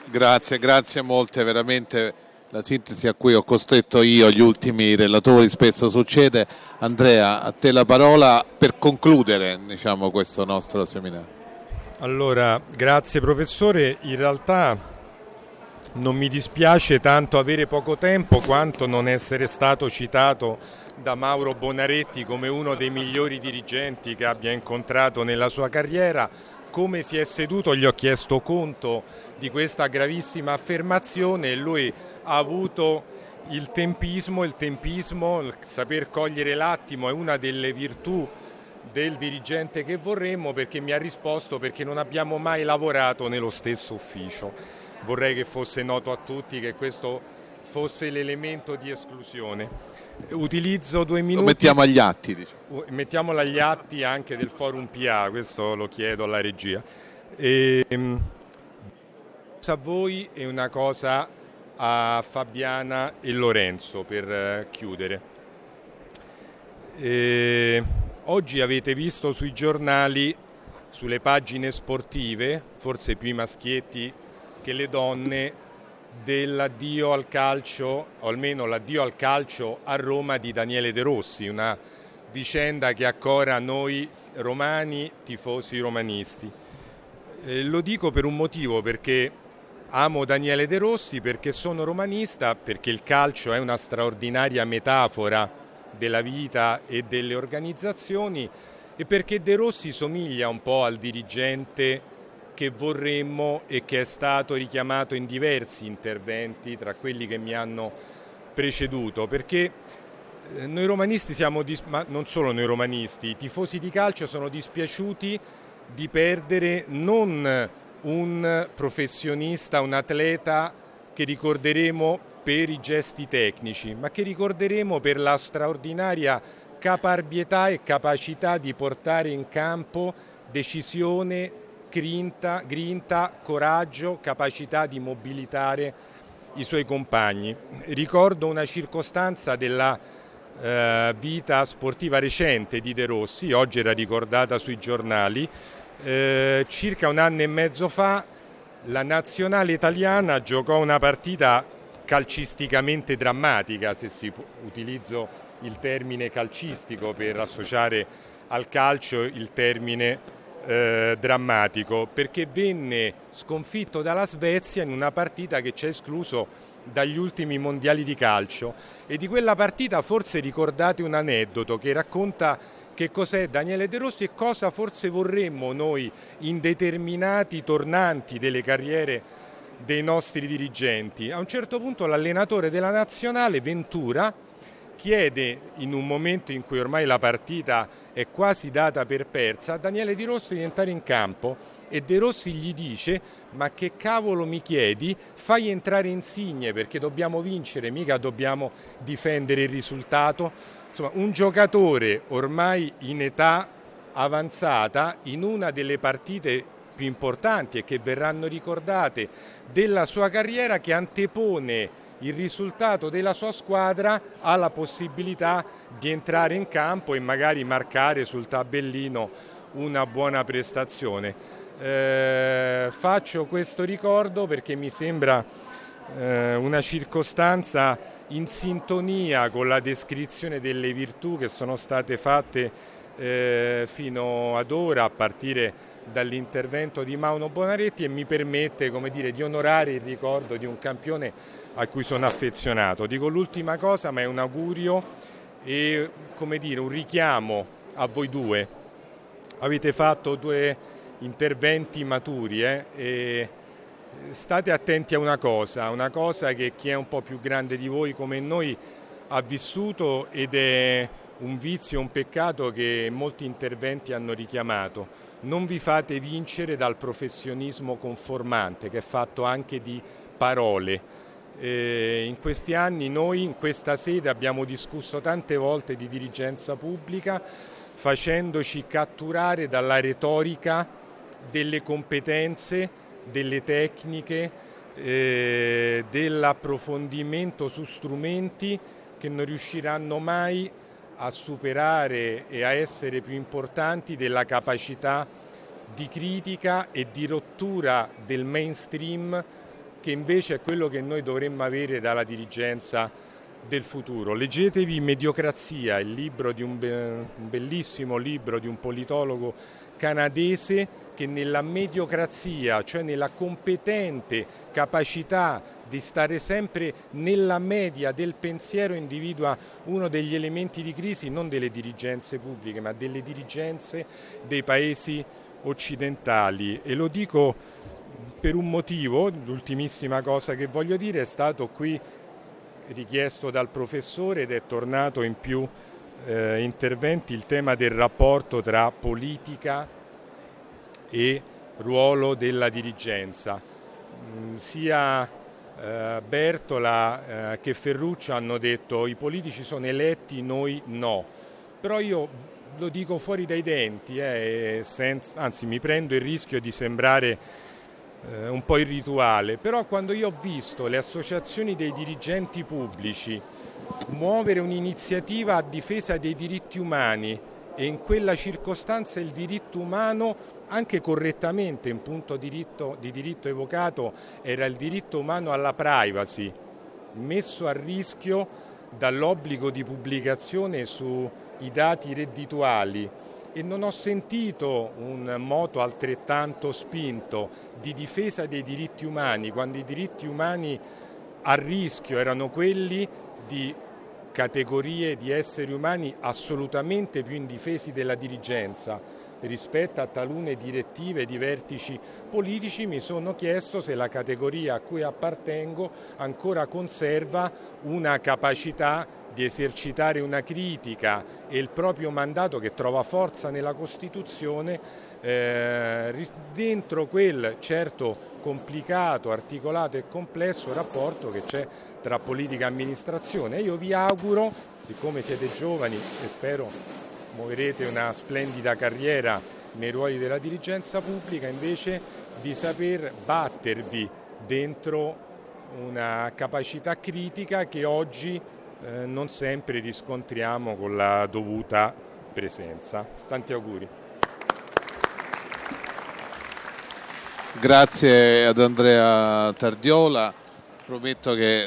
Grazie molte, veramente la sintesi a cui ho costretto io, gli ultimi relatori, spesso succede. Andrea, a te la parola per concludere, diciamo, questo nostro seminario. Allora, grazie professore, in realtà non mi dispiace tanto avere poco tempo quanto non essere stato citato da Mauro Bonaretti come uno dei migliori dirigenti che abbia incontrato nella sua carriera. Come si è seduto gli ho chiesto conto di questa gravissima affermazione e lui ha avuto il tempismo, il saper cogliere l'attimo è una delle virtù del dirigente che vorremmo, perché mi ha risposto perché non abbiamo mai lavorato nello stesso ufficio. Vorrei che fosse noto a tutti che questo fosse l'elemento di esclusione. Utilizzo 2 minuti. Lo mettiamo agli atti, diciamo. Mettiamolo agli atti anche del forum PA, questo lo chiedo alla regia. A voi e una cosa a Fabiana e Lorenzo per chiudere. Oggi avete visto sui giornali, sulle pagine sportive, forse più i maschietti che le donne, dell'addio al calcio, o almeno l'addio al calcio a Roma di Daniele De Rossi, una vicenda che accora noi romani, tifosi romanisti. Lo dico per un motivo, perché amo Daniele De Rossi, perché sono romanista, perché il calcio è una straordinaria metafora della vita e delle organizzazioni e perché De Rossi somiglia un po' al dirigente che vorremmo e che è stato richiamato in diversi interventi tra quelli che mi hanno preceduto, perché noi romanisti ma non solo noi romanisti, i tifosi di calcio sono dispiaciuti di perdere non un professionista, un atleta che ricorderemo per i gesti tecnici, ma che ricorderemo per la straordinaria caparbietà e capacità di portare in campo decisione, grinta, coraggio, capacità di mobilitare i suoi compagni. Ricordo una circostanza della vita sportiva recente di De Rossi, oggi era ricordata sui giornali. Circa 1 anno e mezzo fa la nazionale italiana giocò una partita calcisticamente drammatica, se utilizzo il termine calcistico per associare al calcio il termine drammatico, perché venne sconfitto dalla Svezia in una partita che ci ha escluso dagli ultimi mondiali di calcio, e di quella partita forse ricordate un aneddoto che racconta che cos'è Daniele De Rossi e cosa forse vorremmo noi in determinati tornanti delle carriere dei nostri dirigenti. A un certo punto l'allenatore della nazionale, Ventura, chiede, in un momento in cui ormai la partita è quasi data per persa, a Daniele De Rossi di entrare in campo, e De Rossi gli dice: ma che cavolo mi chiedi? Fai entrare Insigne perché dobbiamo vincere, mica dobbiamo difendere il risultato. Insomma, un giocatore ormai in età avanzata, in una delle partite più importanti e che verranno ricordate della sua carriera, che antepone il risultato della sua squadra alla possibilità di entrare in campo e magari marcare sul tabellino una buona prestazione. Faccio questo ricordo perché mi sembra una circostanza in sintonia con la descrizione delle virtù che sono state fatte fino ad ora, a partire dall'intervento di Mauro Bonaretti, e mi permette, come dire, di onorare il ricordo di un campione a cui sono affezionato. Dico l'ultima cosa, ma è un augurio e, come dire, un richiamo a voi due. Avete fatto 2 interventi maturi e state attenti a una cosa che chi è un po' più grande di voi come noi ha vissuto, ed è un vizio, un peccato che molti interventi hanno richiamato. Non vi fate vincere dal professionismo conformante, che è fatto anche di parole. In questi anni noi in questa sede abbiamo discusso tante volte di dirigenza pubblica, facendoci catturare dalla retorica delle competenze, delle tecniche, dell'approfondimento su strumenti che non riusciranno mai a superare e a essere più importanti della capacità di critica e di rottura del mainstream che invece è quello che noi dovremmo avere dalla dirigenza del futuro. Leggetevi Mediocrazia, il libro di un bellissimo libro di un politologo canadese che nella mediocrazia, cioè nella competente capacità di stare sempre nella media del pensiero, individua uno degli elementi di crisi non delle dirigenze pubbliche ma delle dirigenze dei paesi occidentali. E lo dico per un motivo. L'ultimissima cosa che voglio dire: è stato qui richiesto dal professore ed è tornato in più interventi il tema del rapporto tra politica e ruolo della dirigenza. Sia Bertola che Ferruccio hanno detto i politici sono eletti, noi no, però io lo dico fuori dai denti, anzi mi prendo il rischio di sembrare un po' irrituale, però quando io ho visto le associazioni dei dirigenti pubblici muovere un'iniziativa a difesa dei diritti umani e in quella circostanza il diritto umano, anche correttamente in punto di diritto evocato, era il diritto umano alla privacy, messo a rischio dall'obbligo di pubblicazione sui dati reddituali, e non ho sentito un moto altrettanto spinto di difesa dei diritti umani, quando i diritti umani a rischio erano quelli di categorie di esseri umani assolutamente più indifesi della dirigenza. Rispetto a talune direttive di vertici politici mi sono chiesto se la categoria a cui appartengo ancora conserva una capacità di esercitare una critica e il proprio mandato, che trova forza nella Costituzione, dentro quel certo complicato, articolato e complesso rapporto che c'è tra politica e amministrazione. E io vi auguro, siccome siete giovani e spero muoverete una splendida carriera nei ruoli della dirigenza pubblica, invece di saper battervi dentro una capacità critica che oggi non sempre riscontriamo con la dovuta presenza. Tanti auguri. Grazie ad Andrea Tardiola. Prometto che